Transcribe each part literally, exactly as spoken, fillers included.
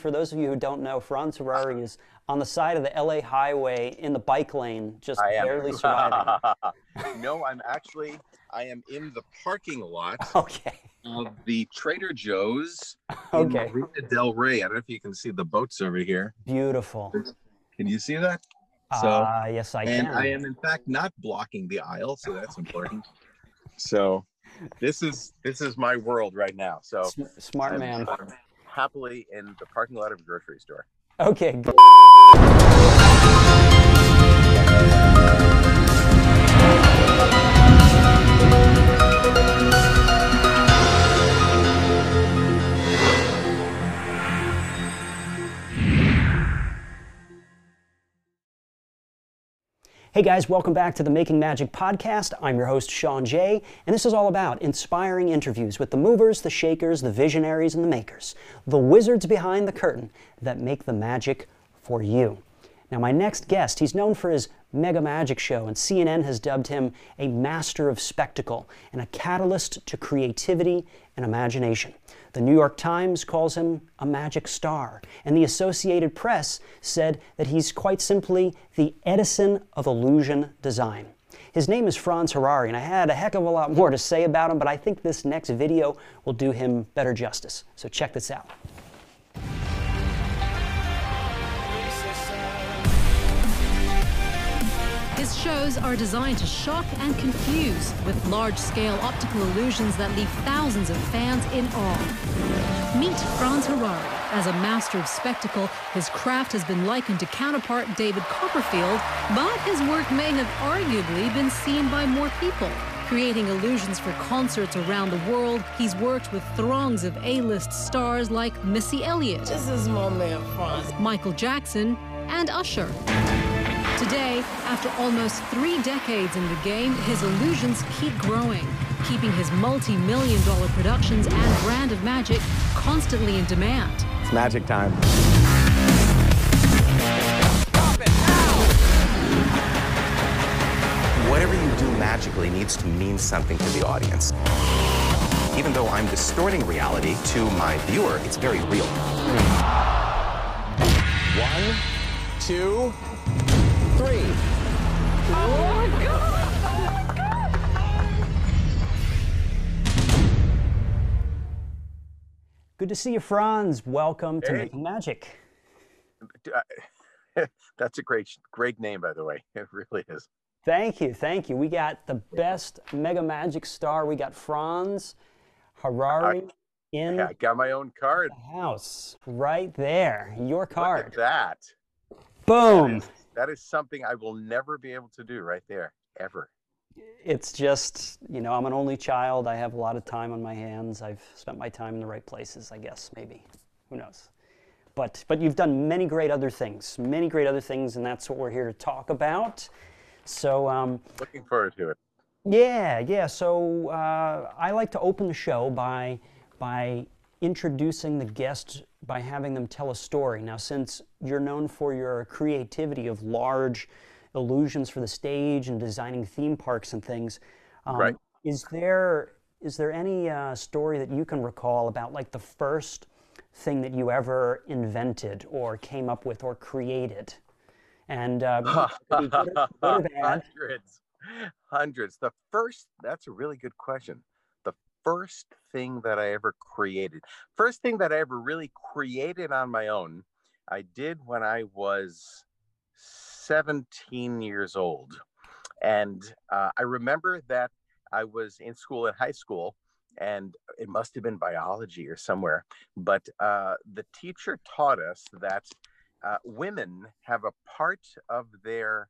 For those of you who don't know, Franz Harari is on the side of the L A highway in the bike lane, just I am. barely surviving. No, I'm actually, I am in the parking lot Okay. of the Trader Joe's in Okay. Marina Del Rey. I don't know if you can see the boats over here. Beautiful. Can you see that? So, Ah, yes, I and can. I am in fact not blocking the aisle, so that's important. So, this is this is my world right now. So, S- Smart I'm, man. I'm happily in the parking lot of a grocery store. Okay. Good. Hey guys, welcome back to the Making Magic podcast. I'm your host, Sean Jay, and this is all about inspiring interviews with the movers, the shakers, the visionaries, and the makers, the wizards behind the curtain that make the magic for you. Now, my next guest, he's known for his Mega Magic Show, and C N N has dubbed him a master of spectacle and a catalyst to creativity and imagination. The New York Times calls him a magic star, and the Associated Press said that he's quite simply the Edison of illusion design. His name is Franz Harari, and I had a heck of a lot more to say about him, but I think this next video will do him better justice. So check this out. His shows are designed to shock and confuse with large-scale optical illusions that leave thousands of fans in awe. Meet Franz Harari. As a master of spectacle, his craft has been likened to counterpart David Copperfield, but his work may have arguably been seen by more people. Creating illusions for concerts around the world, he's worked with throngs of A-list stars like Missy Elliott, This is my man, Franz. Michael Jackson, and Usher. Today, after almost three decades in the game, his illusions keep growing, keeping his multi-million dollar productions and brand of magic constantly in demand. It's magic time. Whatever you do magically needs to mean something to the audience. Even though I'm distorting reality to my viewer, it's very real. One, two, three. Oh my God! Good to see you, Franz. Welcome to Hey. Making Magic. That's a great, great name, by the way. It really is. Thank you, thank you. We got the best Mega Magic star. We got Franz Harari in Yeah, I got my own card. the house, right there. Your Look card. at that. Boom. That is, that is something I will never be able to do right there, ever. It's just, you know, I'm an only child. I have a lot of time on my hands. I've spent my time in the right places, I guess, maybe. Who knows? But, but you've done many great other things, many great other things, and that's what we're here to talk about. So, um, Looking forward to it. yeah, yeah. So uh, I like to open the show by by introducing the guest by having them tell a story. Now, since you're known for your creativity of large illusions for the stage and designing theme parks and things, um, Right. is there is there any uh, story that you can recall about like the first thing that you ever invented or came up with or created? And uh, good or- good or bad. Hundreds. Hundreds. The first, that's a really good question. The first thing that I ever created, first thing that I ever really created on my own, I did when I was seventeen years old. And uh, I remember that I was in school in high school, and it must have been biology or somewhere. But uh, the teacher taught us that uh, women have a part of their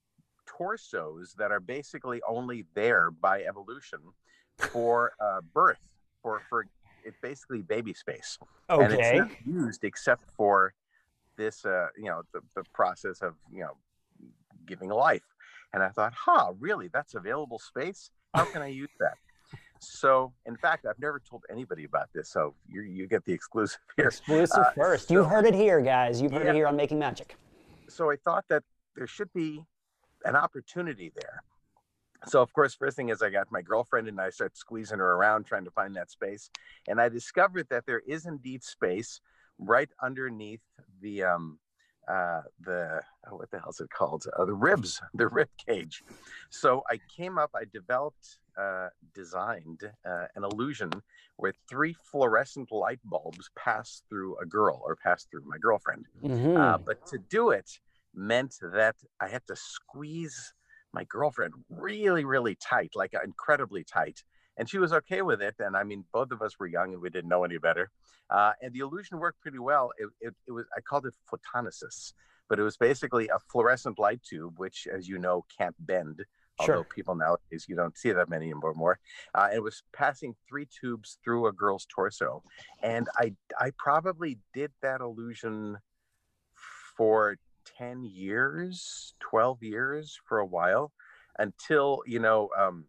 torsos that are basically only there by evolution for uh, birth, for for it's basically baby space, and it's Okay. not used except for this, uh, you know, the, the process of you know giving life. And I thought, huh, really, that's available space? How can I use that? So, in fact, I've never told anybody about this, so you you get the exclusive here. Exclusive Uh, first. so- You've heard it here, guys. You've heard Yeah. it here on Making Magic. So I thought that there should be an opportunity there. So, of course, first thing is I got my girlfriend and I started squeezing her around trying to find that space. And I discovered that there is indeed space right underneath the um, uh, the oh, what the hell is it called? Uh, the ribs, the rib cage. So I came up, I developed, uh, designed uh, an illusion where three fluorescent light bulbs pass through a girl or pass through my girlfriend. Mm-hmm. Uh, but to do it meant that I had to squeeze my girlfriend really, really tight, like incredibly tight. And she was okay with it. And I mean, both of us were young and we didn't know any better. Uh, and the illusion worked pretty well. It, it, it was, I called it photonesis, but it was basically a fluorescent light tube, which, as you know, can't bend. Sure. Although people nowadays, you don't see that many anymore. More. Uh, it was passing three tubes through a girl's torso. And I, I probably did that illusion for ten years, twelve years, for a while, until, you know, um,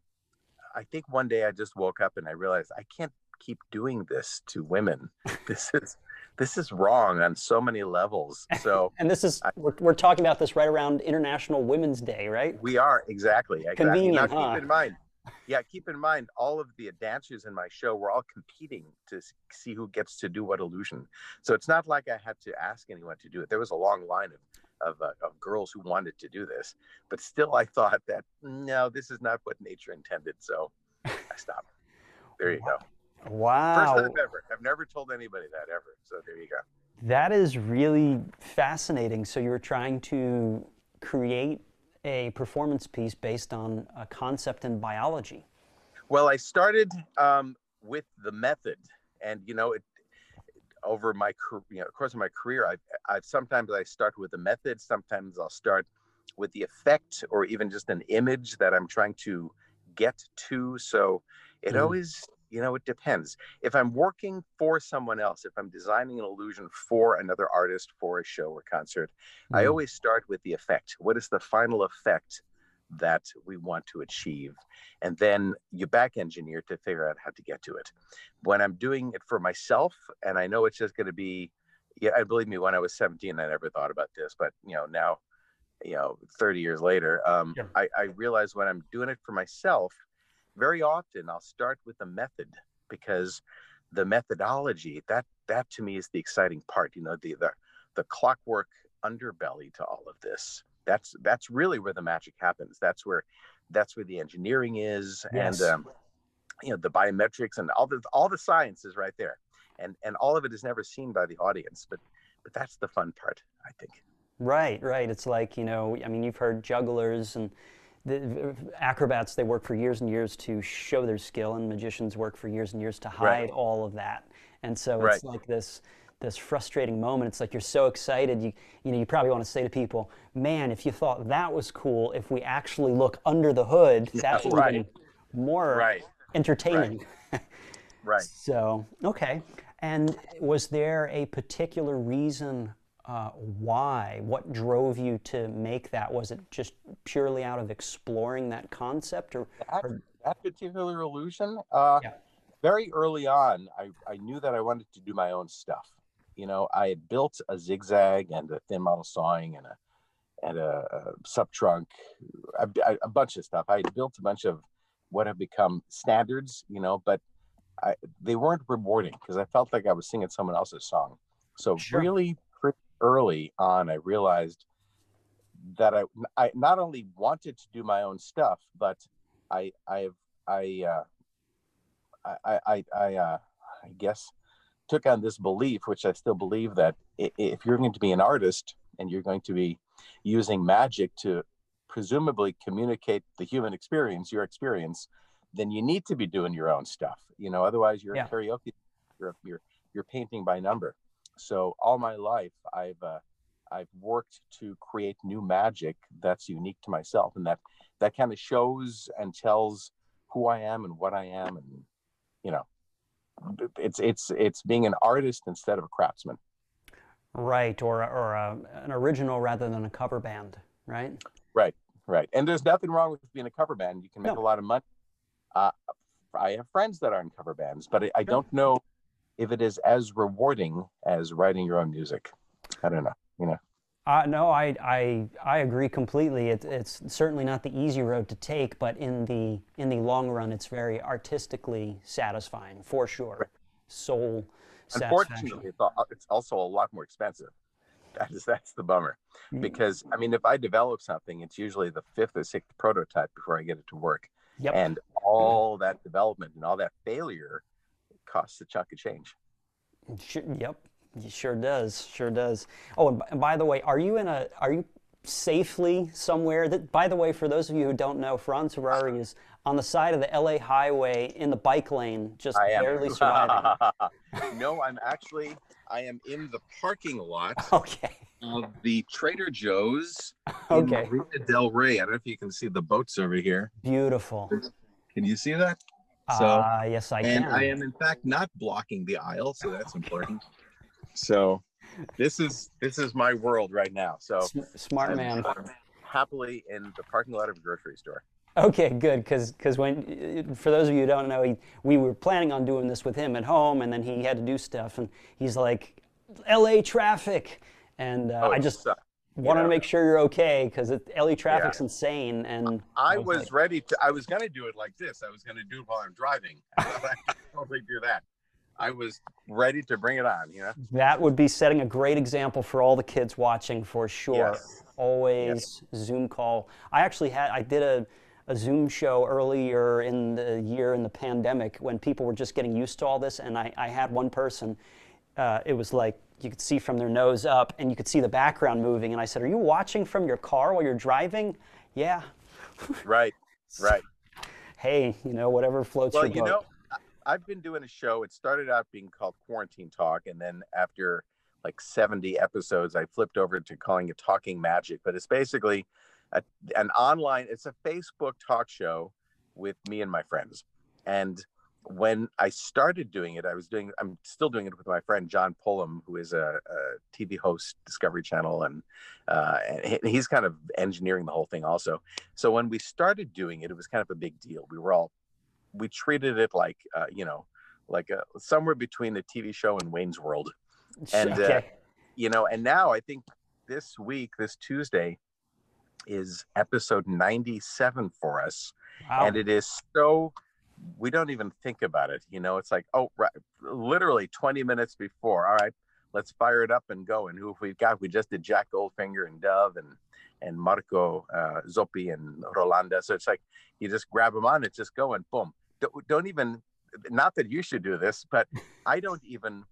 I think one day I just woke up and I realized I can't keep doing this to women. This is this is wrong on so many levels. So and this is I, we're, we're talking about this right around International Women's Day, right? We are, exactly. exactly. Convenient, now, huh? Keep in mind, yeah, keep in mind, all of the dancers in my show were all competing to see who gets to do what illusion. So it's not like I had to ask anyone to do it. There was a long line of Of, uh, of girls who wanted to do this, but still I thought that no, this is not what nature intended, so I stopped. There you go. Wow. First time ever. I've never told anybody that ever, so there you go. That is really fascinating. So you were trying to create a performance piece based on a concept in biology. Well, I started um, with the method, and you know it over my you know, course of my career, I've, I've sometimes I start with the method, sometimes I'll start with the effect or even just an image that I'm trying to get to. So it mm. always, you know, it depends. If I'm working for someone else, if I'm designing an illusion for another artist, for a show or concert, mm. I always start with the effect. What is the final effect that we want to achieve? And then you back engineer to figure out how to get to it. When I'm doing it for myself, and I know it's just going to be, yeah, I believe me, when I was seventeen, I never thought about this, but you know, now, you know, thirty years later, um, yeah. I, I realize when I'm doing it for myself, very often I'll start with the method, because the methodology, that, that to me is the exciting part, you know, the, the, the clockwork underbelly to all of this. That's that's really where the magic happens. That's where that's where the engineering is, yes. and um, you know, the biometrics and all the all the science is right there, and and all of it is never seen by the audience. But but that's the fun part, I think. Right, right. It's like, you know, I mean, you've heard jugglers and the acrobats. They work for years and years to show their skill, and magicians work for years and years to hide right. all of that. And so it's right. like this. this frustrating moment. It's like you're so excited, you you know, you probably want to say to people, man, if you thought that was cool, if we actually look under the hood, that's yeah, right. even more right. entertaining. Right. right. So, okay. And was there a particular reason uh, why? What drove you to make that? Was it just purely out of exploring that concept? or That, or... that particular illusion? Uh, yeah. Very early on, I, I knew that I wanted to do my own stuff. You know, I had built a zigzag and a thin model sawing and a and a, a sub trunk, a, a bunch of stuff. I had built a bunch of what have become standards, you know, but I, they weren't rewarding because I felt like I was singing someone else's song. So sure. really pretty early on, I realized that I I not only wanted to do my own stuff, but I I I uh, I I I, uh, I guess. took on this belief, which I still believe, that if you're going to be an artist and you're going to be using magic to presumably communicate the human experience, your experience, then you need to be doing your own stuff. You know, otherwise you're yeah. a karaoke, you're, you're you're painting by number. So all my life, I've uh, I've worked to create new magic that's unique to myself, and that that kind of shows and tells who I am and what I am, and you know. It's it's it's being an artist instead of a craftsman. Right, or or a, an original rather than a cover band, right? Right, right. And there's nothing wrong with being a cover band. You can make no. a lot of money. Uh, I have friends that are in cover bands, but I, I don't know if it is as rewarding as writing your own music. I don't know, you know. Uh, no, I, I I agree completely. It, it's certainly not the easy road to take, but in the in the long run, it's very artistically satisfying, for sure. Right. Soul satisfaction. Unfortunately, it's, al- it's also a lot more expensive. That is, that's the bummer. Because, I mean, if I develop something, it's usually the fifth or sixth prototype before I get it to work. Yep. And all that development and all that failure costs a chunk of change. Sure, yep, it sure does, sure does. Oh, and by, and by the way, are you in a, are you safely somewhere? That, by the way, for those of you who don't know, Franz Harary is on the side of the L A highway in the bike lane, just I am. barely surviving. No, I'm actually, I am in the parking lot Okay. of the Trader Joe's Okay. in Marina Del Rey. I don't know if you can see the boats over here. Beautiful. Can you see that? So, Ah, yes, I and can. I am in fact not blocking the aisle, so that's important. So, this is this is my world right now. So, S- smart I'm, man. I'm happily in the parking lot of a grocery store. Okay, good, because when, for those of you who don't know, he, we were planning on doing this with him at home, and then he had to do stuff, and he's like, L A traffic, and uh, Oh, I it just sucks. wanted Yeah. to make sure you're okay, because L A traffic's Yeah. insane, and I was was like, ready to. I was going to do it like this. I was going to do it while I'm driving. I thought I could totally do that. I was ready to bring it on. You know. that would be setting a great example for all the kids watching, for sure. Yes. Always Zoom call. I actually had, I did a, a Zoom show earlier in the year in the pandemic when people were just getting used to all this, and I, I had one person, uh, it was like, you could see from their nose up, and you could see the background moving, and I said, are you watching from your car while you're driving? Yeah. Right. Right. Hey, you know, whatever floats Well, your you boat. know, I- I've been doing a show. It started out being called Quarantine Talk, and then after like seventy episodes, I flipped over to calling it Talking Magic. But it's basically a, an online. It's a Facebook talk show with me and my friends. And when I started doing it, I was doing. I'm still doing it with my friend John Pullum, who is a, a T V host, Discovery Channel, and, uh, and he- he's kind of engineering the whole thing also. So when we started doing it, it was kind of a big deal. We were all we treated it like uh, you know, like a, somewhere between a T V show and Wayne's World. And uh, Okay. you know, and now I think this week, this Tuesday, is episode ninety-seven for us, Wow. and it is so we don't even think about it. You know, it's like, oh, right, literally twenty minutes before. All right, let's fire it up and go. And who have we got? We just did Jack Goldfinger and Dove and and Marco uh, Zoppi and Rolanda. So it's like you just grab them on, it's just go and boom. Don't, don't even. Not that you should do this, but I don't even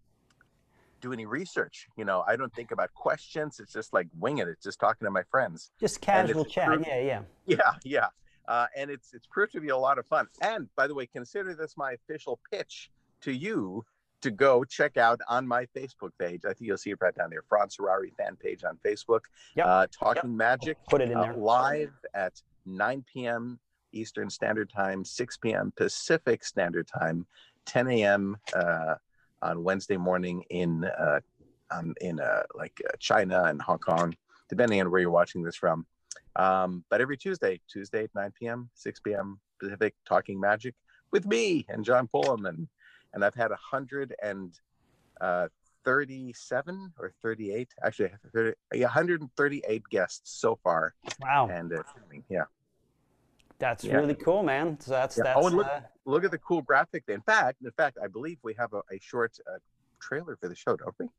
do any research. You know, I don't think about questions. It's just like winging it, just talking to my friends. Just casual it's chat. true. Yeah, yeah. Yeah, yeah. Uh, and it's it's proved to be a lot of fun. And by the way, consider this my official pitch to you to go check out on my Facebook page. I think you'll see it right down there. Franz Harary fan page on Facebook. Yep. Uh, Talking Magic. Put it in uh, there. live at nine p.m. Eastern Standard Time, six p.m. Pacific Standard Time, ten a.m. Uh, on Wednesday morning in uh, um, in uh, like uh, China and Hong Kong, depending on where you're watching this from. Um, but every Tuesday, Tuesday at nine p.m., six p.m. Pacific, Talking Magic with me and John Pullum, and and I've had a hundred and uh, thirty-seven or thirty-eight, actually, thirty, yeah, one hundred thirty-eight guests so far, Wow. and uh, yeah. That's Yeah. really cool, man. So that's Yeah. that's. Oh, and look, uh, look at the cool graphic. In fact, in fact, I believe we have a, a short uh, trailer for the show, don't we?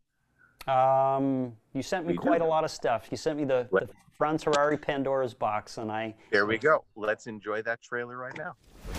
Um, you sent me We do. quite a lot of stuff. You sent me the, What? the Franz Harary Pandora's box, and I. There we go. Let's enjoy that trailer right now.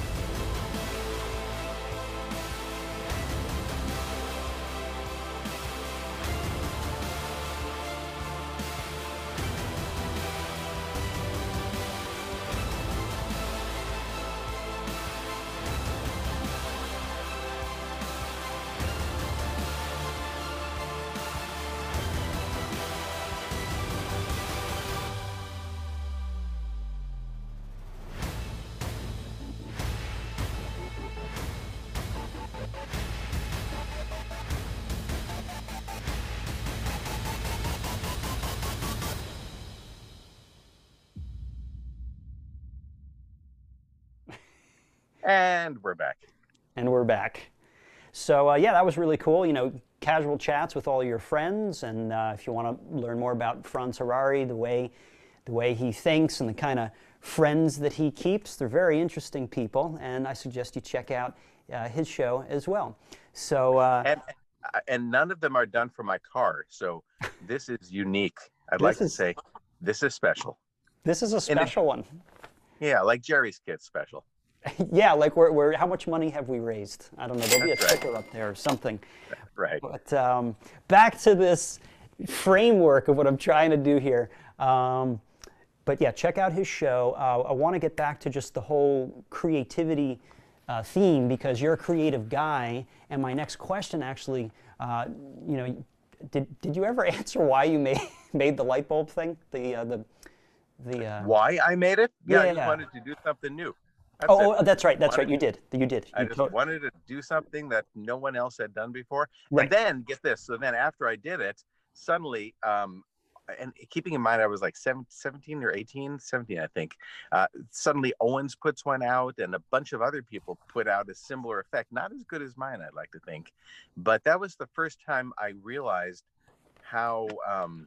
And we're back. And we're back. So uh, yeah, that was really cool. You know, casual chats with all your friends, and uh, if you want to learn more about Franz Harary, the way, the way he thinks, and the kind of friends that he keeps, they're very interesting people. And I suggest you check out uh, his show as well. So uh, And uh, and none of them are done for my car. So this is unique. I'd This like to is- say this is special. This is a special one. Yeah, like Jerry's Kids special. Yeah, like we're, we're, how much money have we raised? I don't know. There'll be a That's right. sticker up there or something. Right. But um, back to this framework of what I'm trying to do here. Um, but yeah, check out his show. Uh, I want to get back to just the whole creativity uh, theme because you're a creative guy. And my next question actually, uh, you know, did did you ever answer why you made made the light bulb thing? The uh, the the. Uh, Why I made it? Yeah, I Yeah. just wanted to do something new. That's oh, it. oh, that's right. That's right. Wanted- You did. You did. I You just to- wanted to do something that no one else had done before. Right. And then get this. So then after I did it, suddenly, um, and keeping in mind, I was like seven, seventeen or eighteen, seventeen, I think. Uh, suddenly Owens puts one out and a bunch of other people put out a similar effect. Not as good as mine, I'd like to think. But that was the first time I realized how, um,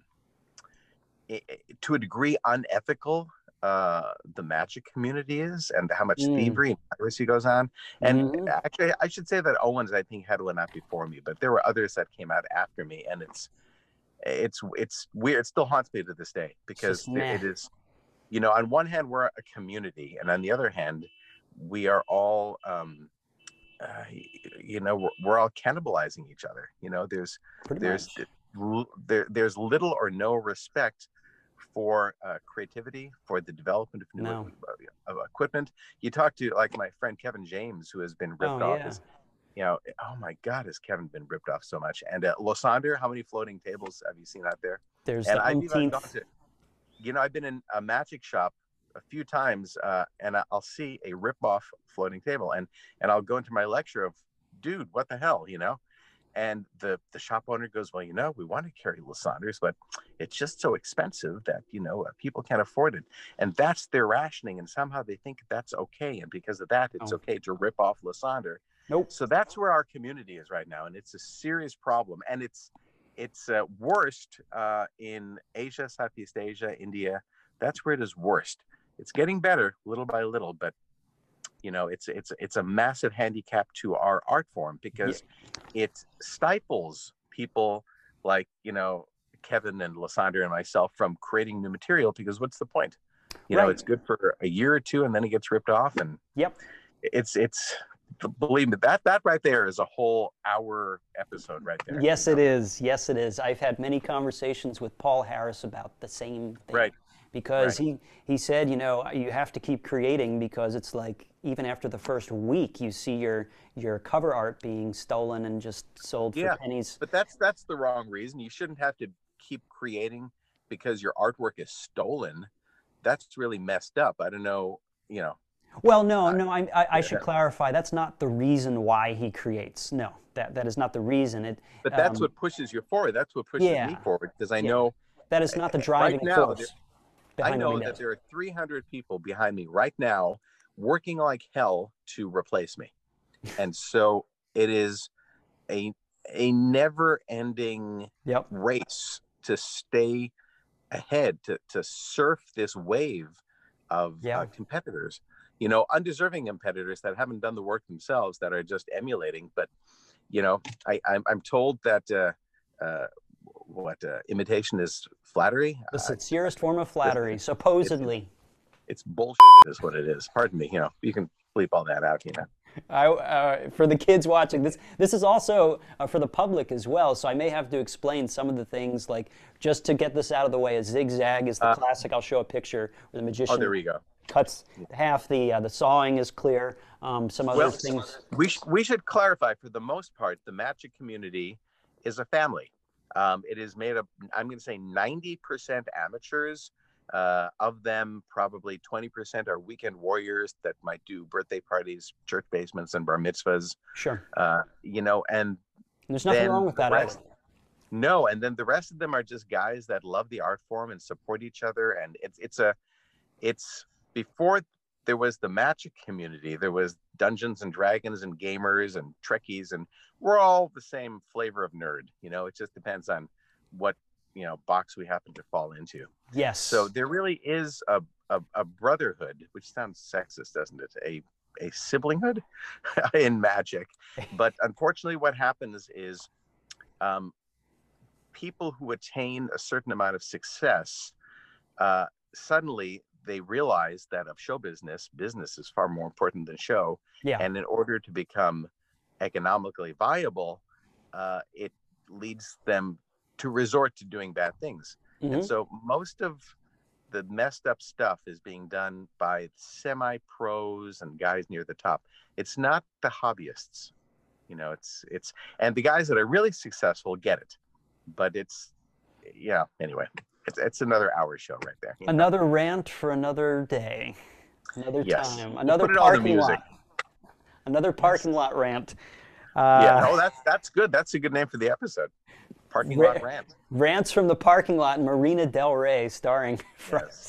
i- i- to a degree, unethical uh the magic community is and how much Mm. thievery and piracy goes on. And Mhm. actually I should say that Owens I think had one out before me, but there were others that came out after me, and it's it's it's weird. It still haunts me to this day because just meh. it is, you know, on one hand we're a community, and on the other hand we are all um uh, you know we're, we're all cannibalizing each other. You know, there's Pretty there's much. l- there, there's little or no respect for uh, creativity, for the development of new No. uh, of equipment. You talk to like my friend Kevin James, who has been ripped Oh, off. yeah. As, you know, oh my God, has Kevin been ripped off so much? And uh, Losander, how many floating tables have you seen out there? There's And the I've even gone umpteenth. to, you know, I've been in a magic shop a few times, uh, and I- I'll see a rip-off floating table, and and I'll go into my lecture of, dude, what the hell, you know? And the the shop owner goes, well, you know, we want to carry Losanders, but it's just so expensive that, you know, uh, people can't afford it. And that's their rationing, and somehow they think that's okay, and because of that, it's Oh. okay to rip off Losander. Nope. So that's where our community is right now, and it's a serious problem. And it's it's uh, worst uh, in Asia, Southeast Asia, India. That's where it is worst. It's getting better little by little, but you know, it's it's it's a massive handicap to our art form because it stifles people like, you know, Kevin and Lysander and myself from creating new material, because what's the point? You know, Right. it's good for a year or two and then it gets ripped off, and Yep. it's it's believe me, that that right there is a whole hour episode right there. Yes, it is. Yes, it is. I've had many conversations with Paul Harris about the same thing. Right. Because Right. he, he said, you know, you have to keep creating because it's like even after the first week, you see your your cover art being stolen and just sold for Yeah, pennies. but that's that's the wrong reason. You shouldn't have to keep creating because your artwork is stolen. That's really messed up. I don't know, you know. Well, no, no, I, I, I should yeah. clarify. That's not the reason why he creates. No, that that is not the reason. It. But that's um, what pushes you forward. That's what pushes yeah. me forward, because I Yeah. know That is not the driving now, force. there- behind I what know he that does. there are three hundred people behind me right now working like hell to replace me. And so it is a a never-ending Yep. race to stay ahead, to to surf this wave of Yeah. uh, competitors, you know, undeserving competitors that haven't done the work themselves, that are just emulating. But you know, I I'm, I'm told that uh, uh, what uh, imitation is flattery. The Uh, sincerest form of flattery, supposedly. it's bullshit, is what it is. Pardon me. You know, you can bleep all that out. You know. I, uh, for the kids watching this, this is also uh, for the public as well. So I may have to explain some of the things, like just to get this out of the way. A zigzag is the classic. I'll show a picture where the magician Oh, there we go. cuts half. The uh, the sawing is clear. Um, some other Well, things. we sh- we should clarify. For the most part, the magic community is a family. Um, it is made of, I'm going to say, ninety percent amateurs. Uh, of them, probably twenty percent are weekend warriors that might do birthday parties, church basements, and bar mitzvahs. Sure. Uh, you know, and There's nothing then wrong with the that rest- either. no, and then the rest of them are just guys that love the art form and support each other. And it's it's a it's before there was the magic community, there was Dungeons and Dragons and gamers and Trekkies, and we're all the same flavor of nerd. You know, it just depends on what, you know, box we happen to fall into. Yes. So there really is a a, a brotherhood, which sounds sexist, doesn't it? A a siblinghood in magic. But unfortunately, what happens is um, people who attain a certain amount of success, uh, suddenly they realize that of show business, business is far more important than show. Yeah. And in order to become economically viable, uh, it leads them to resort to doing bad things. Mm-hmm. And so most of the messed up stuff is being done by semi-pros and guys near the top. It's not the hobbyists, you know, it's, it's, and the guys that are really successful get it, but it's, yeah, anyway, it's, it's another hour show right there. You know? Another rant for another day, another Yes. time, We'll another put it all in parking music. lot, another parking lot rant. Uh, Yeah, oh, that's, that's good. That's a good name for the episode. Parking Ra- lot rant. Rants from the parking lot in Marina Del Rey, starring. Yes.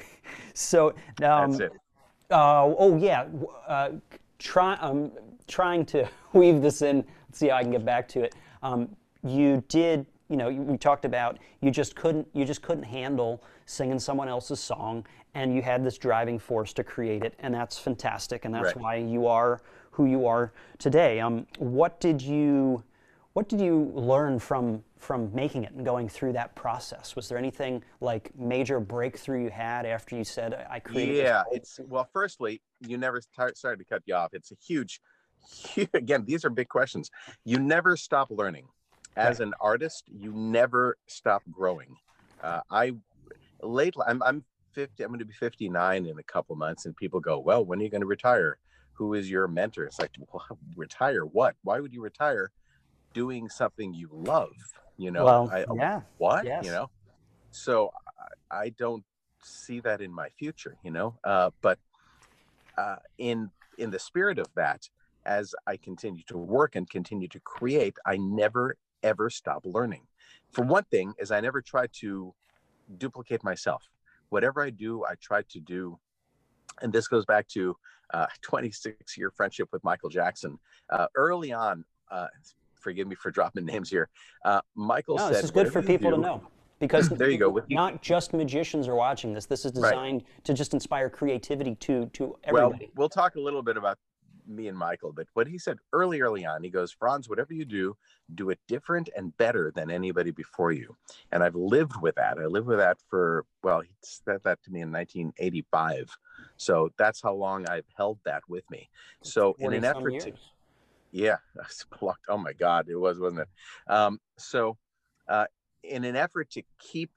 So, um, That's it. Uh, oh yeah, uh, try, um, trying to weave this in. Let's see how I can get back to it. Um, you did, you know, we talked about you just couldn't, you just couldn't handle singing someone else's song, and you had this driving force to create it, and that's fantastic, and that's Right. why you are who you are today. Um, what did you, what did you learn from from making it and going through that process? Was there anything like major breakthrough you had after you said, I created this? Yeah, it's, well, firstly, you never, start, sorry to cut you off. It's a huge, huge, again, these are big questions. You never stop learning. As Right. an artist, you never stop growing. Uh, I, lately, I'm, I'm fifty, I'm going to be fifty-nine in a couple months, and people go, well, when are you going to retire? Who is your mentor? It's like, well, retire what? Why would you retire doing something you love? You know, Well, I, yeah. what, Yes. you know? So I, I don't see that in my future, you know, uh, but uh, in, in the spirit of that, as I continue to work and continue to create, I never, ever stop learning. For one thing is I never try to duplicate myself. Whatever I do, I try to do. And this goes back to uh, twenty-six year friendship with Michael Jackson. Uh, early on, uh, forgive me for dropping names here. Uh, Michael No, said, this is good for "Whatever you people to do-" know, because There you go. With you- not just magicians are watching this. This is Right. designed to just inspire creativity to to Well, everybody. we'll talk a little bit about me and Michael, but what he said early, early on, he goes, Franz, whatever you do, do it different and better than anybody before you. And I've lived with that. I lived with that for, well, he said that to me in nineteen eighty-five. So that's how long I've held that with me. So in an forty-some effort to, years. yeah, that's blocked. Oh my God, it was, wasn't it? Um, so uh, in an effort to keep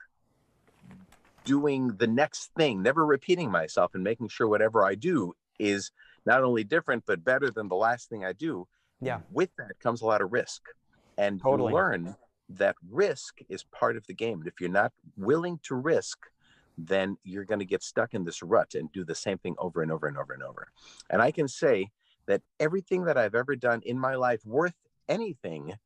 doing the next thing, never repeating myself, and making sure whatever I do is not only different, but better than the last thing I do. Yeah. With that comes a lot of risk. And Totally. you learn that risk is part of the game. And if you're not willing to risk, then you're going to get stuck in this rut and do the same thing over and over and over and over. And I can say that everything that I've ever done in my life worth anything,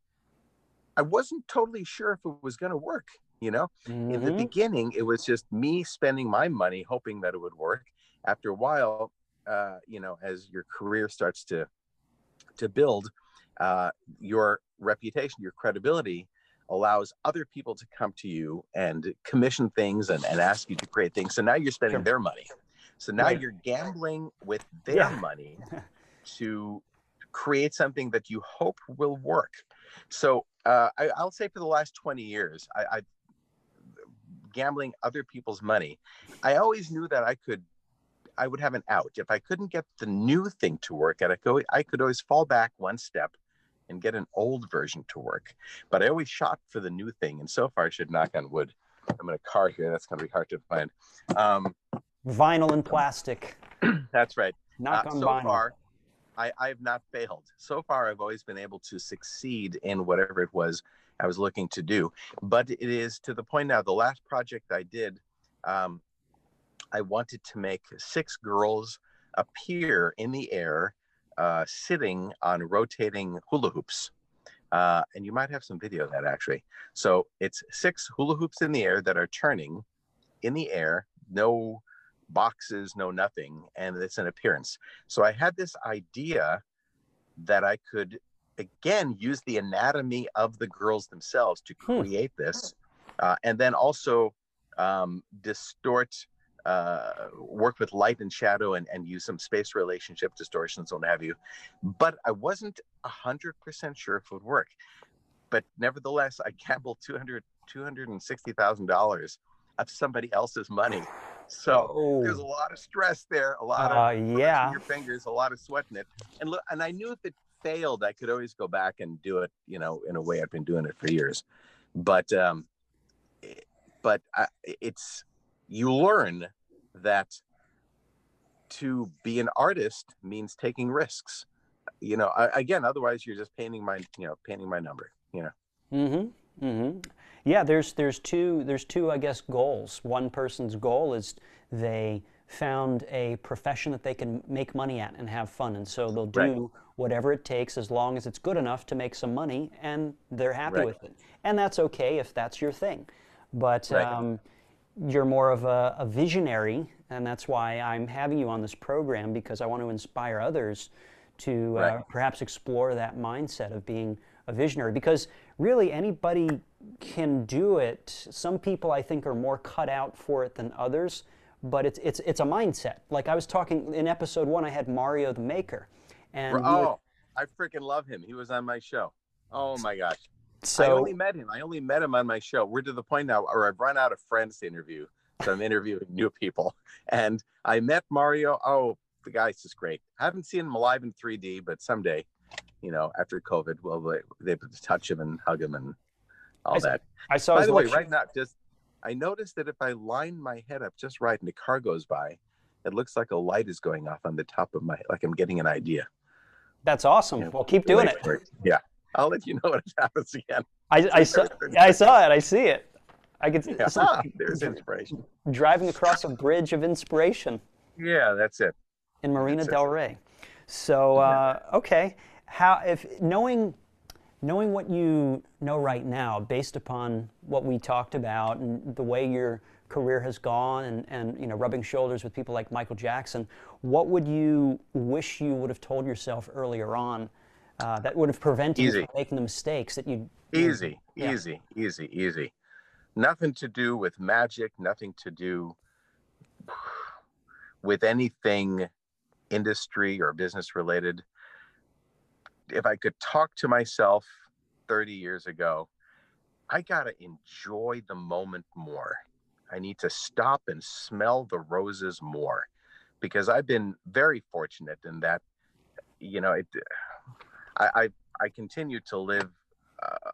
I wasn't totally sure if it was going to work. You know, Mm-hmm. in the beginning, it was just me spending my money, hoping that it would work. After a while, uh, you know, as your career starts to to build, uh, your reputation, your credibility allows other people to come to you and commission things and, and ask you to create things. So now you're spending Sure. their money. So now Right. you're gambling with their Yeah. money to create something that you hope will work. So uh, I, I'll say for the last twenty years, I, I gambling other people's money. I always knew that I could, I would have an out. If I couldn't get the new thing to work, and I could, I could always fall back one step and get an old version to work. But I always shot for the new thing. And so far, I should knock on wood. I'm in a car here. That's going to be hard to find. Um, Vinyl and plastic. that's right. Knock Uh, on so vinyl. far, I, I've not failed. So far, I've always been able to succeed in whatever it was I was looking to do. But it is to the point now, the last project I did, um, I wanted to make six girls appear in the air, uh, sitting on rotating hula hoops. Uh, and you might have some video of that actually. So it's six hula hoops in the air that are turning in the air, no boxes, no nothing, and it's an appearance. So I had this idea that I could, again, use the anatomy of the girls themselves to create hmm. this, uh, and then also um, distort, uh, work with light and shadow, and, and use some space relationship distortions, what have you. But I wasn't one hundred percent sure if it would work. but nevertheless, I gambled two hundred, two hundred sixty thousand dollars of somebody else's money. So Oh. there's a lot of stress there, a lot Uh, of yeah. your fingers, a lot of sweat in it. And look, and I knew if it failed, I could always go back and do it, you know, in a way I've been doing it for years. But, um, but I, it's, you learn that to be an artist means taking risks. You know, I, again, otherwise you're just painting my, you know, painting my number, you know. Mm-hmm. Mm-hmm. Yeah, there's there's two there's two I guess goals. One person's goal is they found a profession that they can make money at and have fun, and so they'll do Right. whatever it takes as long as it's good enough to make some money, and they're happy Right. with it. And that's okay if that's your thing. But Right. um, you're more of a, a visionary, and that's why I'm having you on this program, because I want to inspire others to uh, Right. perhaps explore that mindset of being a visionary, because really anybody can do it. Some people I think are more cut out for it than others, but it's it's it's a mindset. Like I was talking in episode one, I had Mario the Maker, and we were- Oh, I freaking love him. He was on my show. Oh my gosh. I so only met him. I only met him on my show. We're to the point now where I've run out of friends to interview. So I'm interviewing new people. And I met Mario. Oh, the guy's just great. I haven't seen him live in three D, but someday, you know, after COVID, we'll be able to touch him and hug him and all I saw- that. I saw By his the way, lecture- right now, just I noticed that if I line my head up just right and a car goes by, it looks like a light is going off on the top of my, like I'm getting an idea. That's awesome. Yeah. Well, keep doing Wait it. for Yeah. I'll let you know when it happens again. I, I saw I saw it. I see it. I could Yeah, it's like ah, there's inspiration. driving across a bridge of inspiration Yeah, that's it. in Marina That's it. del Rey. So uh, okay, how if knowing knowing what you know right now, based upon what we talked about and the way your career has gone, and, and you know, rubbing shoulders with people like Michael Jackson, what would you wish you would have told yourself earlier on uh, that would have prevented you Easy. from making the mistakes that you? Easy, Yeah. easy, easy, easy. Nothing to do with magic, nothing to do with anything industry or business related. If I could talk to myself thirty years ago, I got to enjoy the moment more. I need to stop and smell the roses more, because I've been very fortunate in that, you know, it, I, I, I continue to live uh,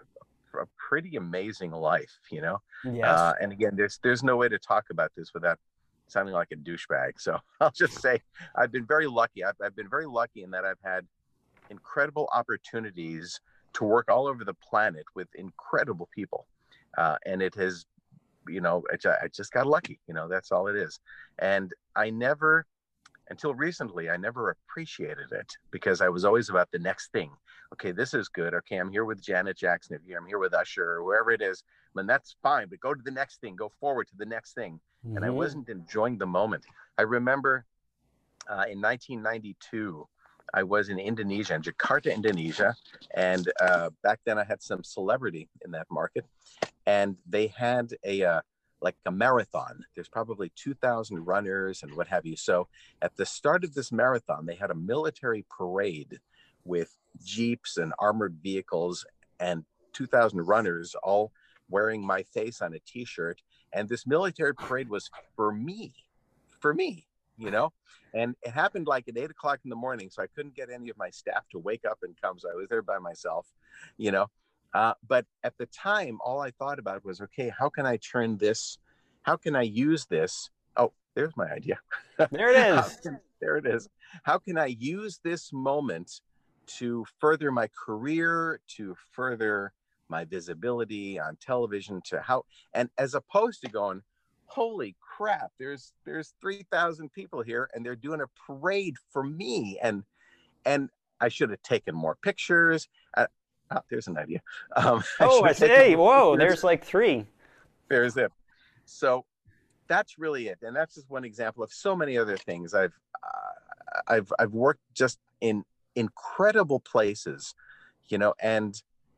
a pretty amazing life, you know? Yes. Uh, and again, there's, there's no way to talk about this without sounding like a douchebag. So I'll just say I've been very lucky. I've, I've been very lucky in that I've had incredible opportunities to work all over the planet with incredible people. Uh, and it has, you know, I, I just got lucky, you know, that's all it is. And I never, until recently, I never appreciated it, because I was always about the next thing. Okay, this is good. Okay, I'm here with Janet Jackson. I'm here with Usher, or wherever it is. I mean, that's fine, but go to the next thing, go forward to the next thing. And I Mhm. wasn't enjoying the moment. I remember uh, in nineteen ninety-two, I was in Indonesia, in Jakarta, Indonesia. And uh, back then I had some celebrity in that market. And they had a, uh, like a marathon. There's probably two thousand runners and what have you. So at the start of this marathon, they had a military parade with Jeeps and armored vehicles and two thousand runners all wearing my face on a t-shirt. And this military parade was for me, for me, you know, and it happened like at eight o'clock in the morning. So I couldn't get any of my staff to wake up and come. So I was there by myself, you know. Uh, but at the time, all I thought about was, okay, how can I turn this? How can I use this? Oh, there's my idea. There it How is. can- there it is. How can I use this moment to further my career, to further my visibility on television, to how, and as opposed to going, holy crap, there's there's three thousand people here and they're doing a parade for me. And and I should have taken more pictures. Uh, oh, there's an idea. Um, Oh, should I have say, taken hey, more whoa, pictures. there's like three. There's it. So that's really it. And that's just one example of so many other things. I've uh, I've I've worked just in incredible places, you know, and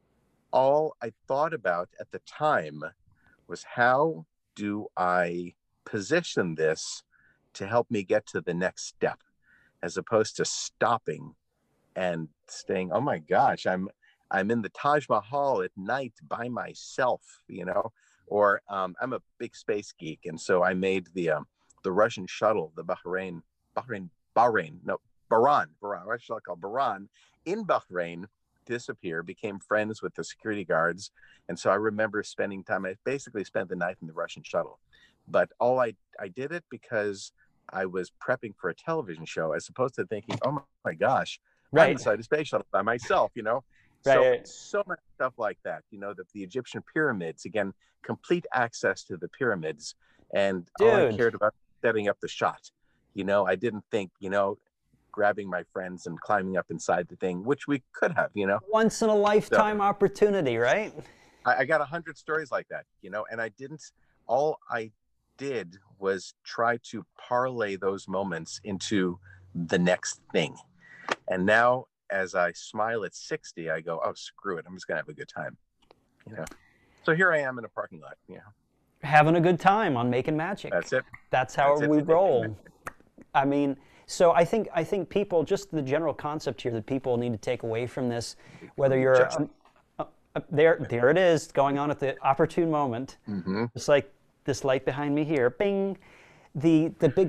all I thought about at the time was, how do I position this to help me get to the next step, as opposed to stopping and staying, oh my gosh, I'm I'm in the Taj Mahal at night by myself, you know, or um, I'm a big space geek. And so I made the, um, the Russian shuttle, the Bahrain, Bahrain, Bahrain, no, Bahrain, Bahrain, Russian shuttle called Bahrain in Bahrain disappear, became friends with the security guards. And so I remember spending time, I basically spent the night in the Russian shuttle. But all I, I did it because I was prepping for a television show as opposed to thinking, oh my gosh, Right. I'm inside a space shuttle by myself, you know? Right. So, so much stuff like that, you know, that the Egyptian pyramids, again, complete access to the pyramids. And all I Dude. cared about setting up the shot. You know, I didn't think, you know, grabbing my friends and climbing up inside the thing, which we could have, you know. Once in a lifetime opportunity, right? I, I got a hundred stories like that, you know, and I didn't, all I did was try to parlay those moments into the next thing. And now as I smile at sixty, I go, oh, screw it. I'm just going to have a good time, you know? So here I am in a parking lot, you know. Having a good time on Making Magic. That's it. That's how That's we it. roll. I mean, so I think I think people, just the general concept here that people need to take away from this, whether you're Just- um, uh, uh, there, there it is, going on at the opportune moment, Mm-hmm. just like this light behind me here, bing. The the big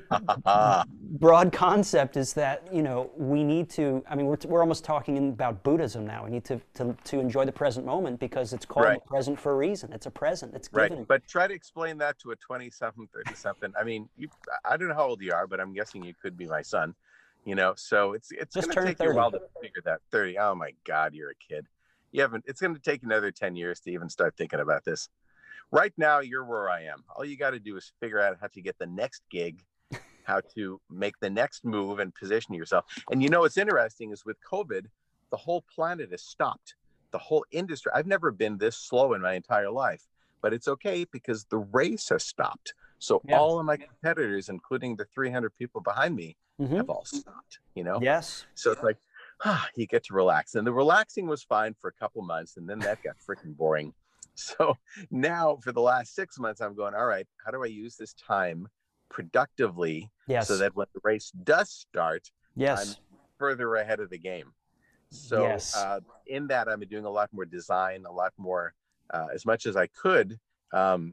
broad concept is that, you know, we need to, I mean, we're, we're almost talking about Buddhism now. We need to, to, to enjoy the present moment because it's called Right. the present for a reason. It's a present. It's Right. given. But try to explain that to a twenty something, thirty something. I mean, you, I don't know how old you are, but I'm guessing you could be my son, you know, so it's, it's Just going to turned take you a thirty. while to figure that thirty. Oh my God, you're a kid. You haven't, it's going to take another ten years to even start thinking about this. Right now, you're where I am. All you got to do is figure out how to get the next gig, how to make the next move and position yourself. And you know, what's interesting is with COVID, the whole planet has stopped. The whole industry. I've never been this slow in my entire life, but it's okay because the race has stopped. So Yeah. all of my competitors, including the three hundred people behind me, Mhm. have all stopped, you know? Yes. So it's like, ah, you get to relax. And the relaxing was fine for a couple months, and then that got freaking boring. So now for the last six months, I'm going, all right, how do I use this time productively Yes. so that when the race does start, Yes. I'm further ahead of the game? So Yes. uh, in that, I've been doing a lot more design, a lot more, uh, as much as I could, um,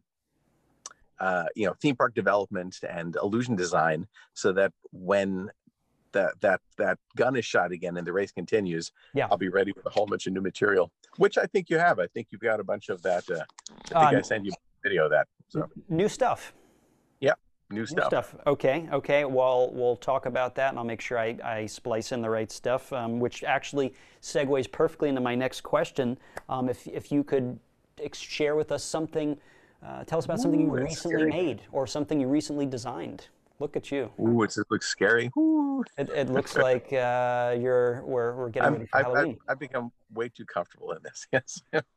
uh, you know, theme park development and illusion design, so that when that that that gun is shot again and the race continues, Yeah. I'll be ready with a whole bunch of new material, which I think you have. I think you've got a bunch of that. Uh, I think Uh, I sent you a video of that. So New stuff. yeah, new New stuff. stuff. Okay. Okay. Well, we'll talk about that, and I'll make sure I, I splice in the right stuff, um, which actually segues perfectly into my next question. Um, if if you could ex- share with us something, uh, tell us about something you Ooh, that's recently scary. made or something you recently designed. Look at you. Ooh, it's, it looks scary. Ooh. It, it looks like uh, you're we're we're getting I'm, ready for I've, I've, Halloween. I've become way too comfortable in this. Yes.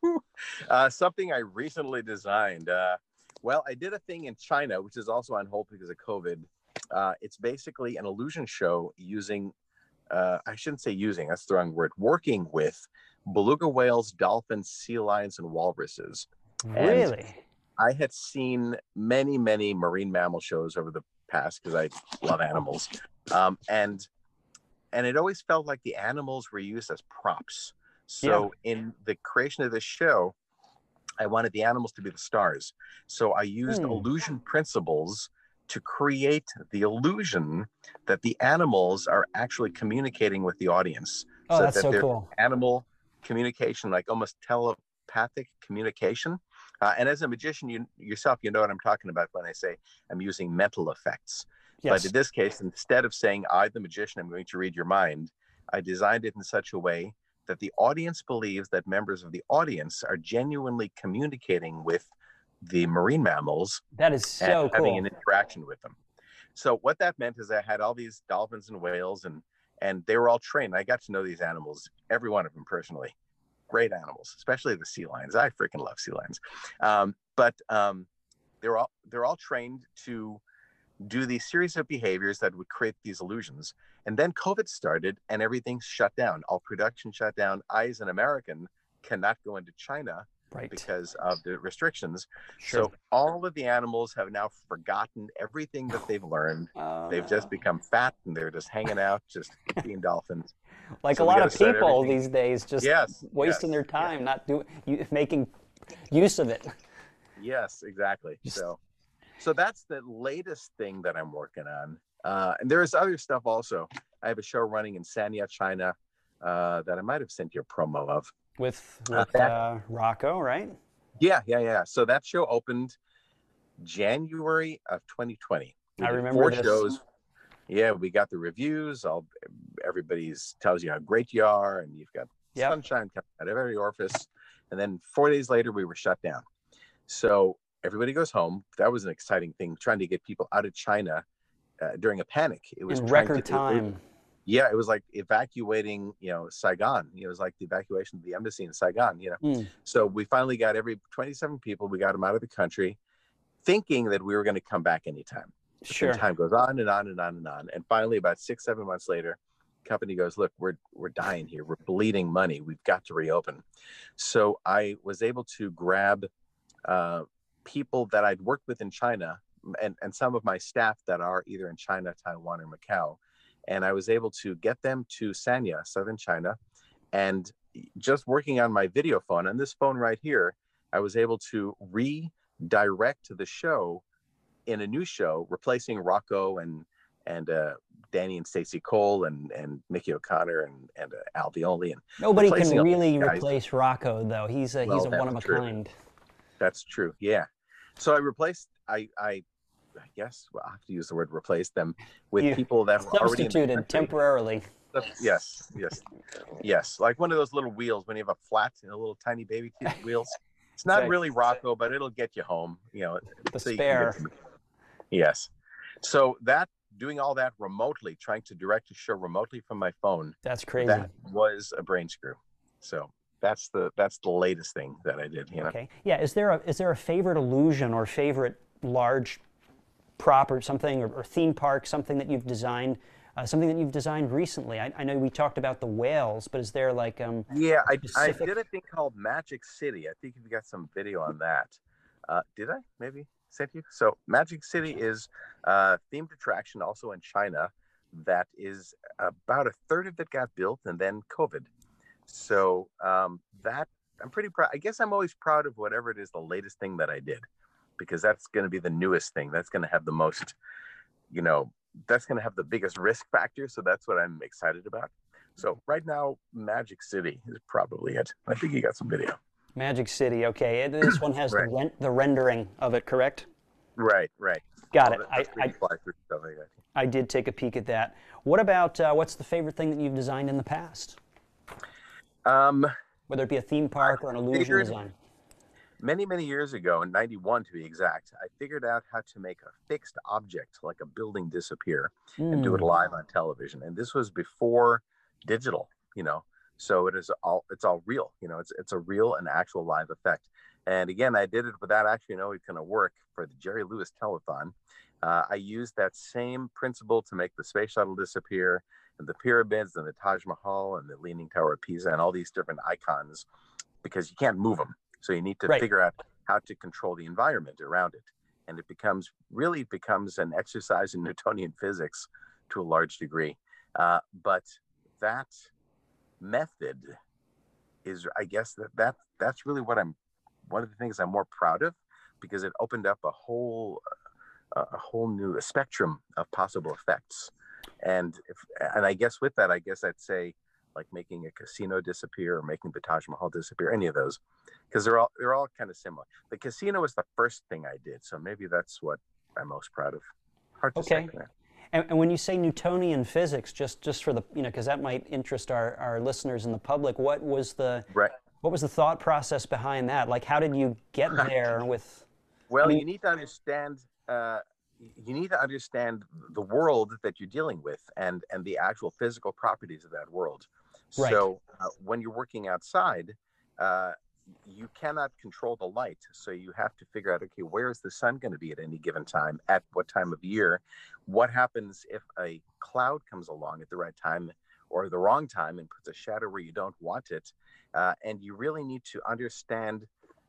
uh, something I recently designed. Uh, well, I did a thing in China, which is also on hold because of COVID. Uh, it's basically an illusion show using, uh, I shouldn't say using, that's the wrong word, working with beluga whales, dolphins, sea lions, and walruses. And Really? I had seen many, many marine mammal shows over the past because I love animals. Um, and and it always felt like the animals were used as props. So in the creation of this show, I wanted the animals to be the stars. So I used Hmm. illusion principles to create the illusion that the animals are actually communicating with the audience. Oh, that's that so there's cool. animal communication, like almost telepathic communication. Uh, and as a magician, you yourself, you know what I'm talking about when I say I'm using mental effects. Yes. But in this case, instead of saying, I, the magician, am going to read your mind, I designed it in such a way that the audience believes that members of the audience are genuinely communicating with the marine mammals That is so and having cool. an interaction with them. So what that meant is I had all these dolphins and whales, and and they were all trained. I got to know these animals, every one of them personally. Great animals, especially the sea lions. I freaking love sea lions. Um, but um, they're all they're all trained to do these series of behaviors that would create these illusions. And then COVID started and everything shut down. All production shut down. I, as an American, cannot go into China right, because of the restrictions. Sure. So all of the animals have now forgotten everything that they've learned. Oh, They've just no. become fat and they're just hanging out, just being dolphins. Like So a we lot gotta of start people everything- these days, just Yes, wasting yes, their time, not doing, making use of it. Yes, exactly. So, so that's the latest thing that I'm working on. Uh, and there is other stuff also. I have a show running in Sanya, China, uh, that I might have sent you a promo of. With Uh, with that- uh, Rocco, right? Yeah, yeah, yeah. So that show opened January of twenty twenty. We I did remember four this. shows. Yeah, we got the reviews. All everybody's tells you how great you are, and you've got Yep. sunshine coming out of every orifice. And then four days later, we were shut down. So everybody goes home. That was an exciting thing, trying to get people out of China uh, during a panic. It was In trying record to, it- time. yeah, it was like evacuating, you know, Saigon. It was like the evacuation of the embassy in Saigon, you know. Mm. So we finally got every twenty-seven people, we got them out of the country, thinking that we were going to come back anytime. But Sure. then time goes on and on and on and on. And finally, about six, seven months later, company goes, look, we're we're dying here. We're bleeding money. We've got to reopen. So I was able to grab uh, people that I'd worked with in China and, and some of my staff that are either in China, Taiwan, or Macau. And I was able to get them to Sanya, southern China. And just working on my video phone, on this phone right here, I was able to redirect the show in a new show, replacing Rocco and and uh, Danny and Stacey Cole and and Mickey O'Connor and and uh, Al Violi. And Nobody can replacing all really these guys. replace Rocco, though. He's a Well, he's a that's one of a true. kind. That's true. Yeah. So I replaced. I I, I guess well, I have to use the word replace them with You people that were already in the Substituted country. temporarily. Yes. Yes. Yes. Like one of those little wheels when you have a flat and a little tiny baby teeth wheels. It's not like- really Rocco, but it'll get you home. You know. The so you can get spare. some- Yes. So that doing all that remotely, trying to direct a show remotely from my phone, That's crazy. that was a brain screw. So that's the that's the latest thing that I did. You know. Okay. Yeah. Is there a is there a favorite illusion or favorite large prop or something or, or theme park, something that you've designed, uh, something that you've designed recently? I, I know we talked about the whales, but is there like um? Yeah, I, I specific- did a thing called Magic City. I think you've got some video on that. Uh, did I? Maybe sent you. So Magic City is a themed attraction also in China that is about a third of it got built and then COVID. So um, that I'm pretty proud. I guess I'm always proud of whatever it is, the latest thing that I did, because that's going to be the newest thing. That's going to have the most, you know, that's going to have the biggest risk factor. So that's what I'm excited about. So right now, Magic City is probably it. I think you got some video. Magic City. Okay. It- This one has Right. the rent the rendering of it, correct? Right, right. Got All it. the- I, the three D I fly-through stuff like that. I did take a peek at that. What about uh, what's the favorite thing that you've designed in the past? Um, Whether it be a theme park or an illusion figured- design. many, many years ago, in ninety-one to be exact, I figured out how to make a fixed object, like a building, disappear and do it Mm. live on television. And this was before digital, you know. So it is all it's all real, you know. It's it's a real and actual live effect. And again, I did it without actually knowing it's going to work for the Jerry Lewis telethon. Uh, I used that same principle to make the space shuttle disappear, and the pyramids, and the Taj Mahal, and the Leaning Tower of Pisa, and all these different icons, because you can't move them. So you need to Right. figure out how to control the environment around it. And it becomes really becomes an exercise in Newtonian physics to a large degree. Uh, but that method is, I guess, that, that that's really what I'm, one of the things I'm more proud of, because it opened up a whole, uh, a whole new spectrum of possible effects. And if, and I guess with that, I guess I'd say like making a casino disappear or making the Taj Mahal disappear, any of those, because they're all they're all kind of similar. The casino was the first thing I did, so maybe that's what I'm most proud of. Hard to Okay. say. And, and when you say Newtonian physics, just just for the you know, because that might interest our, our listeners and the public, what was the Right. what was the thought process behind that? Like, how did you get there with? Well, mean- you need to understand. Uh, you need to understand the world that you're dealing with, and and the actual physical properties of that world. Right. So uh, when you're working outside, uh, you cannot control the light. So you have to figure out, okay, where is the sun going to be at any given time? At what time of year? What happens if a cloud comes along at the right time or the wrong time and puts a shadow where you don't want it? Uh, and you really need to understand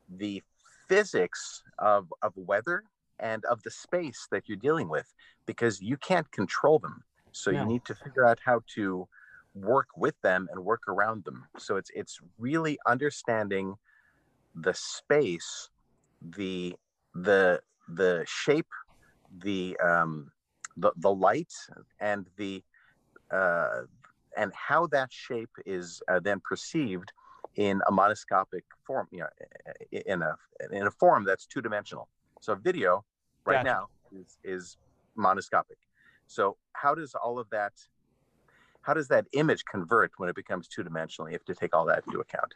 the physics of, of weather and of the space that you're dealing with, because you can't control them. So No. you need to figure out how to work with them and work around them. So it's it's really understanding the space, the the the shape, the um, the the light, and the uh, and how that shape is uh, then perceived in a monoscopic form, you know, in a in a form that's two dimensional. So video right Gotcha. now is is monoscopic. So how does all of that, how does that image convert when it becomes two dimensional? You have to take all that into account.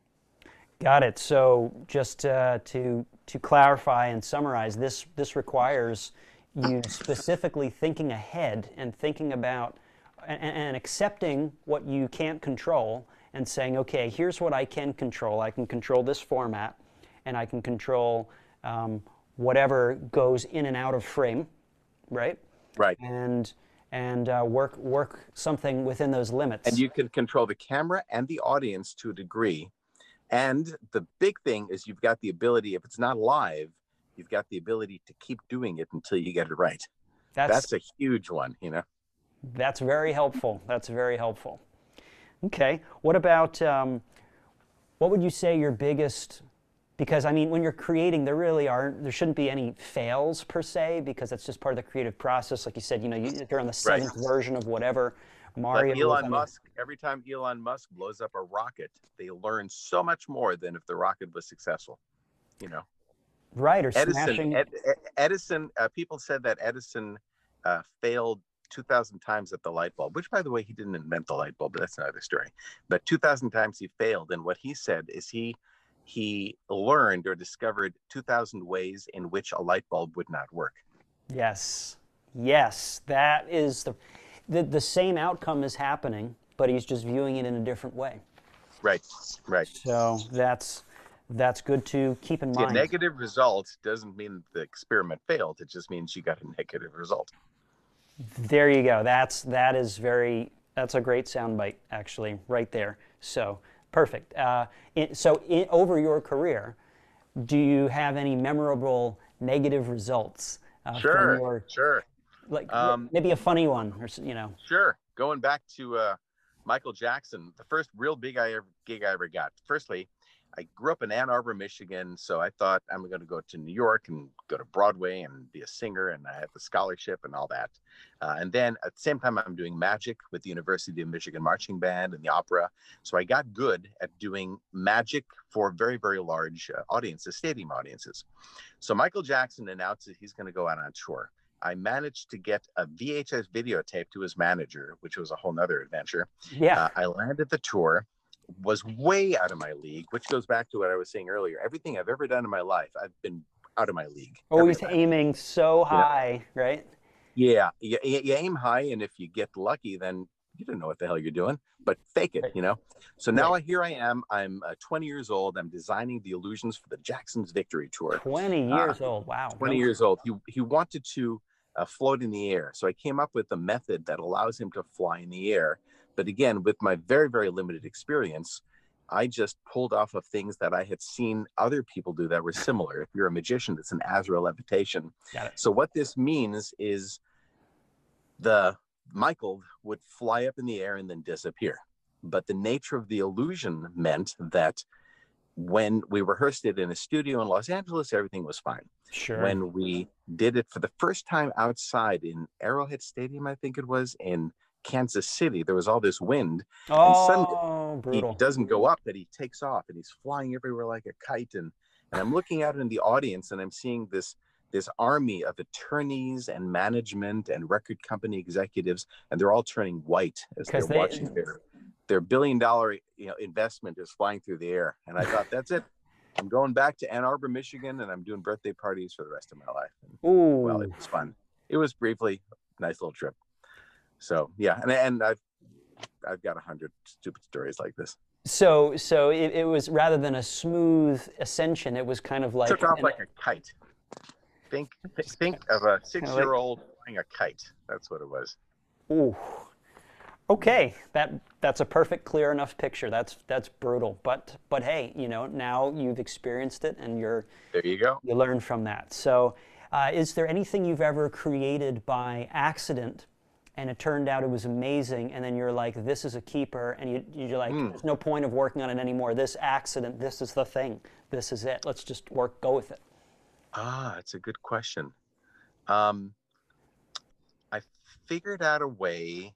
Got it. So just uh, to to clarify and summarize, this this requires you specifically thinking ahead and thinking about and, and accepting what you can't control and saying, okay, here's what I can control. I can control this format, and I can control um, whatever goes in and out of frame, right? Right. And and uh, work work something within those limits. And you can control the camera and the audience to a degree. And the big thing is you've got the ability, if it's not live, you've got the ability to keep doing it until you get it right. That's That's a huge one, you know? that's very helpful. That's very helpful. Okay. What about um, what would you say your biggest? Because I mean, when you're creating, there really are there shouldn't be any fails per se, because that's just part of the creative process. Like you said, you know, you, you're on the seventh Right. version of whatever. Mario. But was Elon on the- Musk, every time Elon Musk blows up a rocket, they learn so much more than if the rocket was successful, you know? right, or Edison, smashing. Ed, Ed- Edison, uh, people said that Edison uh, failed two thousand times at the light bulb, which, by the way, he didn't invent the light bulb, but that's another story. But two thousand times he failed. And what he said is he he learned or discovered two thousand ways in which a light bulb would not work. Yes, yes, that is the, the the same outcome is happening, but he's just viewing it in a different way. Right, right. So that's that's good to keep in See, a mind. negative result doesn't mean the experiment failed. It just means you got a negative result. There you go. That's that is very that's a great soundbite actually right there. So perfect. Uh, in, so in, over your career, do you have any memorable negative results? Uh, Sure, From your, sure. like Um, maybe a funny one, or s- you know. Sure. Going back to uh, Michael Jackson, the first real big I ever, gig I ever got. Firstly, I grew up in Ann Arbor, Michigan, so I thought I'm going to go to New York and go to Broadway and be a singer, and I had the scholarship and all that. Uh, and then at the same time, I'm doing magic with the University of Michigan Marching Band and the opera. So I got good at doing magic for very, very large uh, audiences, stadium audiences. So Michael Jackson announces he's going to go out on tour. I managed to get a V H S videotape to his manager, which was a whole nother adventure. Yeah. Uh, I landed the tour, was way out of my league, which goes back to what I was saying earlier. Everything I've ever done in my life, I've been out of my league. Always Every time. aiming so high, right? Yeah, you, you aim high, and if you get lucky, then you don't know what the hell you're doing, but fake it, Right. you know? So now Right. I, here I am. I'm uh, twenty years old. I'm designing the illusions for the Jackson's Victory Tour. Twenty years old. Wow. twenty years old. He, he wanted to uh, float in the air. So I came up with a method that allows him to fly in the air. But again, with my very, very limited experience, I just pulled off of things that I had seen other people do that were similar. If you're a magician, it's an Azrael levitation. Got it. So what this means is the Michael would fly up in the air and then disappear. But the nature of the illusion meant that when we rehearsed it in a studio in Los Angeles, everything was fine. Sure. When we did it for the first time outside in Arrowhead Stadium, I think it was, in Kansas City, there was all this wind. oh, suddenly brutal. He doesn't go up, but he takes off, and he's flying everywhere like a kite. And, and I'm looking out in the audience, and I'm seeing this this army of attorneys and management and record company executives, and they're all turning white as they're Because they- watching their their billion dollar you know investment is flying through the air. And I thought, that's it. I'm going back to Ann Arbor, Michigan, and I'm doing birthday parties for the rest of my life. And, Ooh. well, it was fun. It was briefly a nice little trip. So yeah, and and I've I've got a hundred stupid stories like this. So, so it, it was rather than a smooth ascension, it was kind of like Took off an- like a kite. Think think of a six-year-old flying a kite. That's what it was. Ooh. Okay, that that's a perfect, clear enough picture. That's that's brutal, but but hey, you know, now you've experienced it, and you're There you go. you learn from that. So, uh, is there anything you've ever created by accident, and it turned out it was amazing, and then you're like, this is a keeper, and you you're like, Mm. there's no point of working on it anymore. This accident, this is the thing. This is it. Let's just work, go with it. Ah, it's a good question. Um, I figured out a way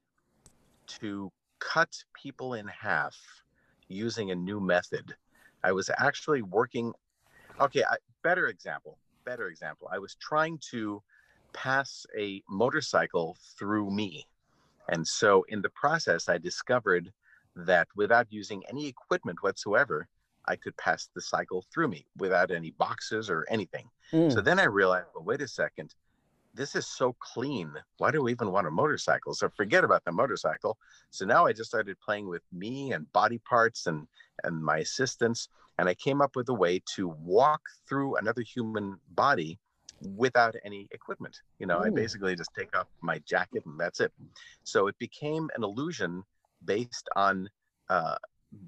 to cut people in half using a new method. I was actually working. Okay, I, better example. Better example. I was trying to pass a motorcycle through me. And so in the process, I discovered that without using any equipment whatsoever, I could pass the cycle through me without any boxes or anything. Mm. So then I realized, well, wait a second. This is so clean. Why do we even want a motorcycle? So forget about the motorcycle. So now I just started playing with me and body parts and, and my assistants. And I came up with a way to walk through another human body without any equipment. You know, Ooh. I basically just take off my jacket and that's it. So it became an illusion based on uh,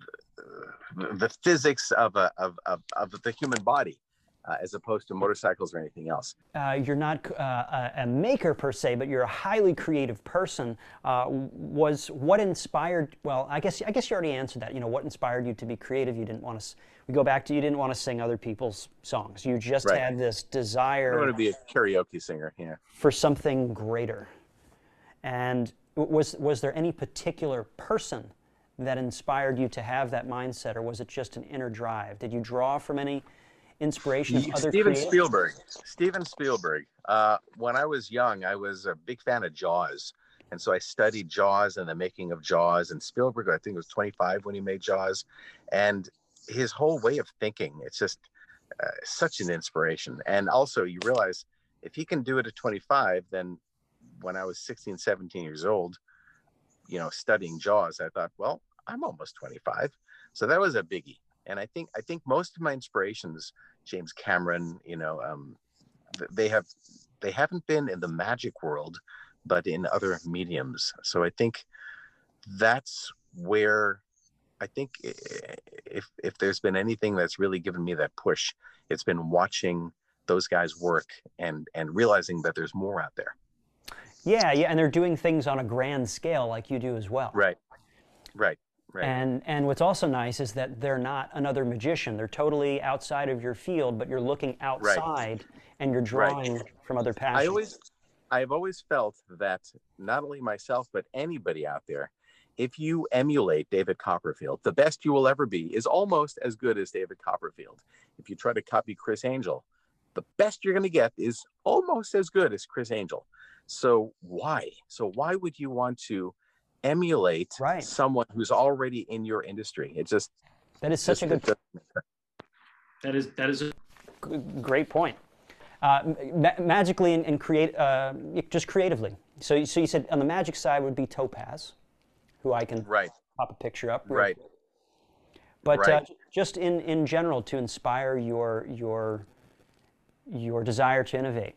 the, the physics of, a, of, of, of the human body. Uh, as opposed to motorcycles or anything else. Uh, you're not uh, a maker per se, but you're a highly creative person. Uh, was what inspired? Well, I guess I guess you already answered that. You know, what inspired you to be creative? You didn't want to. We go back to you didn't want to sing other people's songs. You just Right. had this desire. I want to be a karaoke singer. Yeah. For something greater. And was was there any particular person that inspired you to have that mindset, or was it just an inner drive? Did you draw from any inspiration of other Steven creators? Spielberg. Steven Spielberg. Uh, when I was young, I was a big fan of Jaws. And so I studied Jaws and the making of Jaws. And Spielberg, I think, was twenty-five when he made Jaws. And his whole way of thinking, it's just uh, such an inspiration. And also you realize if he can do it at twenty-five, then when I was sixteen, seventeen years old, you know, studying Jaws, I thought, well, I'm almost twenty-five. So that was a biggie. And I think I think most of my inspirations, James Cameron, you know, um, they have they haven't been in the magic world, but in other mediums. So I think that's where I think if if there's been anything that's really given me that push, it's been watching those guys work and and realizing that there's more out there. Yeah, yeah, and they're doing things on a grand scale like you do as well. Right, right. Right. And and what's also nice is that they're not another magician. They're totally outside of your field, but you're looking outside right. and you're drawing right. from other passions. I always, I've always felt that not only myself, but anybody out there, if you emulate David Copperfield, the best you will ever be is almost as good as David Copperfield. If you try to copy Criss Angel, the best you're going to get is almost as good as Criss Angel. So why? So why would you want to emulate right. someone who's already in your industry? It just that is such just, a good that is that is a great point. Uh, ma magically and, and create uh, just creatively. So so you said on the magic side would be Topaz, who I can right. pop a picture up. Right. Quick. But right. Uh, just in in general to inspire your your your desire to innovate.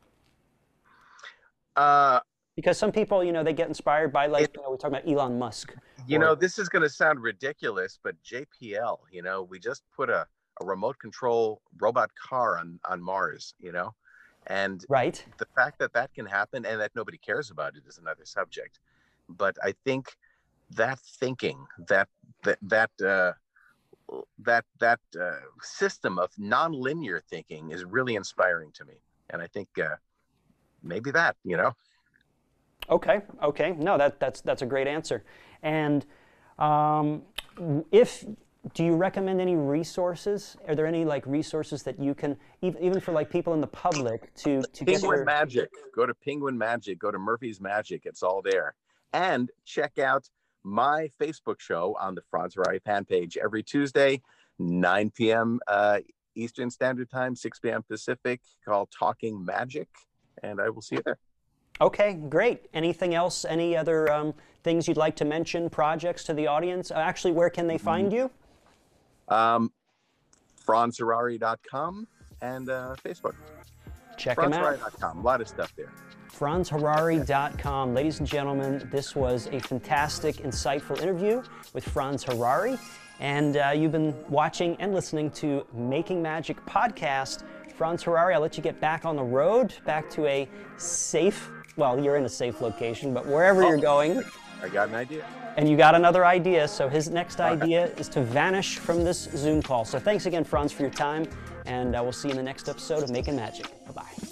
Uh. Because some people, you know, they get inspired by, like, it, you know, we're talking about Elon Musk. You or, know, this is going to sound ridiculous, but J P L, you know, we just put a, a remote control robot car on, on Mars, you know, and right. the fact that that can happen and that nobody cares about it is another subject. But I think that thinking, that, that, that, uh, that, that uh, system of nonlinear thinking is really inspiring to me. And I think uh, maybe that, you know. Okay, okay. No, that, that's, that's a great answer. And um, if, do you recommend any resources? Are there any like resources that you can, even, even for like people in the public to, to Penguin get their... Magic, go to Penguin Magic, go to Murphy's Magic, it's all there. And check out my Facebook show on the Franz Harary fan page every Tuesday, nine p m Uh, Eastern Standard Time, six p m Pacific, called Talking Magic. And I will see you there. Okay, great. Anything else? Any other um, things you'd like to mention, projects to the audience? Uh, actually, where can they find you? Um, franz harary dot com and uh, Facebook. Check them out. franz harary dot com. A lot of stuff there. Franz Harary dot com. Ladies and gentlemen, this was a fantastic, insightful interview with Franz Harary. And uh, you've been watching and listening to Making Magic Podcast. Franz Harary, I'll let you get back on the road, back to a safe, well, you're in a safe location, but wherever oh, you're going. I got an idea. And you got another idea. So his next idea is to vanish from this Zoom call. So thanks again, Franz, for your time. And uh, we'll see you in the next episode of Making Magic. Bye-bye.